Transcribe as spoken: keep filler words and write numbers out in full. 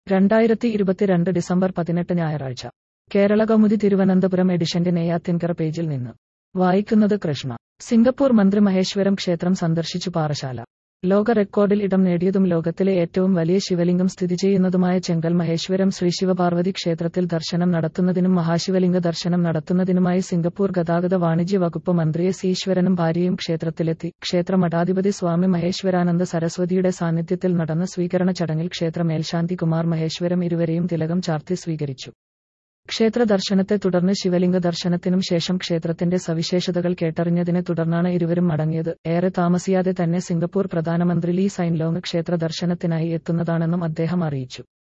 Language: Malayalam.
രണ്ടായിരത്തി ഇരുപത്തിരണ്ട് ഡിസംബർ പതിനെട്ട് ഞായറാഴ്ച കേരളകൗമുദി തിരുവനന്തപുരം എഡിഷന്റെ നെയ്യാറ്റിൻകര പേജിൽ നിന്ന് വായിക്കുന്നത് കൃഷ്ണ. സിംഗപ്പൂർ മന്ത്രി മഹേശ്വരം ക്ഷേത്രം സന്ദർശിച്ചു. പാറശാല. ലോക റെക്കോർഡിൽ ഇടം നേടിയതും ലോകത്തിലെ ഏറ്റവും വലിയ ശിവലിംഗം സ്ഥിതി ചെയ്യുന്നതുമായ ചെങ്കൽ മഹേശ്വരം ശ്രീ ശിവപാർവതി ക്ഷേത്രത്തിൽ ദർശനം നടത്തുന്നതിനും മഹാശിവലിംഗ ദർശനം നടത്തുന്നതിനുമായി സിംഗപ്പൂർ ഗതാഗത വാണിജ്യ വകുപ്പ് മന്ത്രി എസ് ഈശ്വരനും ഭാര്യയും ക്ഷേത്രത്തിലെത്തി. ക്ഷേത്ര മഠാധിപതി സ്വാമി മഹേശ്വരാനന്ദ സരസ്വതിയുടെ സാന്നിധ്യത്തിൽ നടന്ന സ്വീകരണ ചടങ്ങിൽ ക്ഷേത്ര മേൽശാന്തി കുമാർ മഹേശ്വരം ഇരുവരെയും തിലകം ചാർത്തി സ്വീകരിച്ചു. ക്ഷേത്ര ദർശനത്തെ തുടർന്ന് ശിവലിംഗ ദർശനത്തിനും ശേഷം ക്ഷേത്രത്തിന്റെ സവിശേഷതകൾ കേട്ടറിഞ്ഞതിനെ തുടർന്നാണ് ഇരുവരും മടങ്ങിയത്. ഏറെ താമസിയാതെ തന്നെ സിംഗപ്പൂർ പ്രധാനമന്ത്രി ലീ സൈൻ ലോങ് ക്ഷേത്ര ദർശനത്തിനായി എത്തുന്നതാണെന്നും അദ്ദേഹം അറിയിച്ചു.